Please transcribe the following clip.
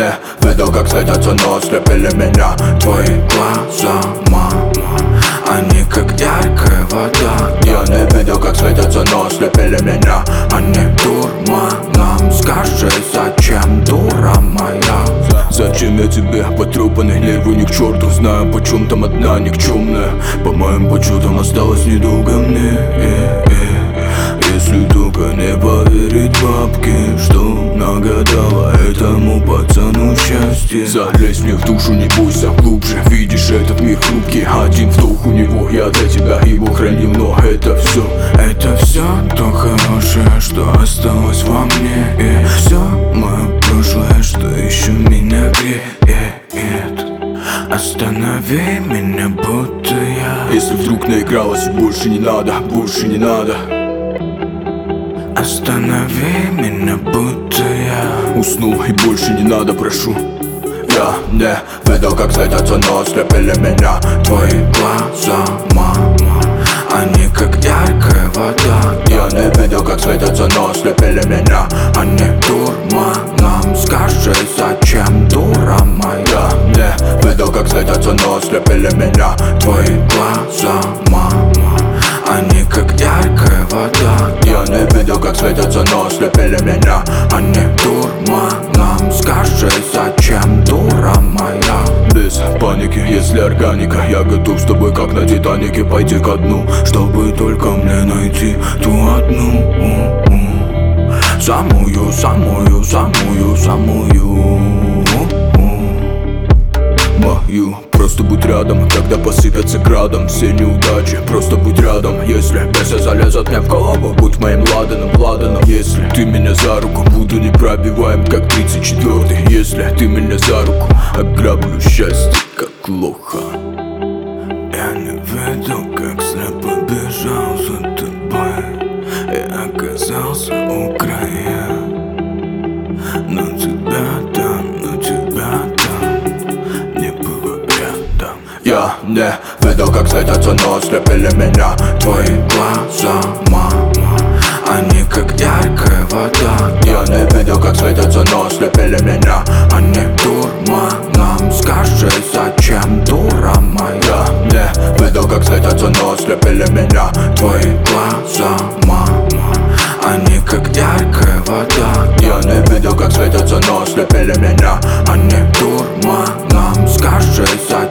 не видел, как светятся, но ослепили меня твои глаза, мама. Они как яркая вода. Я не видел, как светятся, но ослепили меня. Они дурманом. Скажи, зачем, дура моя? Зачем я тебе, потрепанный, левый ни к черту? Знаю, почем там одна никчемная. По моим подсчетам осталось недолго мне. Если только не поверить бабке, что нагадала этому пацану счастье. Залезь мне в душу, не бойся глубже. Видишь, этот мир хрупкий. Один вдох у него, я для тебя его хранил. Но это все то хорошее, что осталось во мне. И все мое прошлое, что еще меня греет. Останови меня, будто я. Если вдруг наигралась, больше не надо, больше не надо. Останови меня, будто я уснул и больше не надо, прошу. Я не видел, как светятся, но ослепили меня твои глаза, мама. Они как яркая вода. Я не видел, как светятся, но ослепили меня. Они дурманом. Скажи, зачем, дура моя? Я не видел, как светятся, но ослепили меня твои глаза, мама. Они как яркая вода. Я не видел, как светятся, но ослепили меня. Они дурманом. Скажи, зачем, дура моя? Без паники, если органика. Я готов с тобой, как на Титанике, пойти ко дну, чтобы только мне найти ту одну. Самую, самую, самую, самую мою. Просто будь рядом, когда посыпятся градом все неудачи. Просто будь рядом, если бесы залезут мне в голову. Будь моим ладаном, если ты меня за руку. Буду непробиваем, как 34-й. Если ты меня за руку, ограблю счастье, как лоха. Я не видел, как слепо бежал за тобой и оказался у края. Но тебя там не было рядом. Я не видел, как светятся, но ослепили меня твои глаза, мама. Они как яркая вода. Я не видел, как светятся, но ослепили меня. Они дурманом. Скажи, зачем, дура моя? Я не видел, как светятся, но ослепили меня твои глаза, мама. Они как яркая вода. Я не видел, как светятся, но ослепили меня. Они дурманом. Скажи, зачем,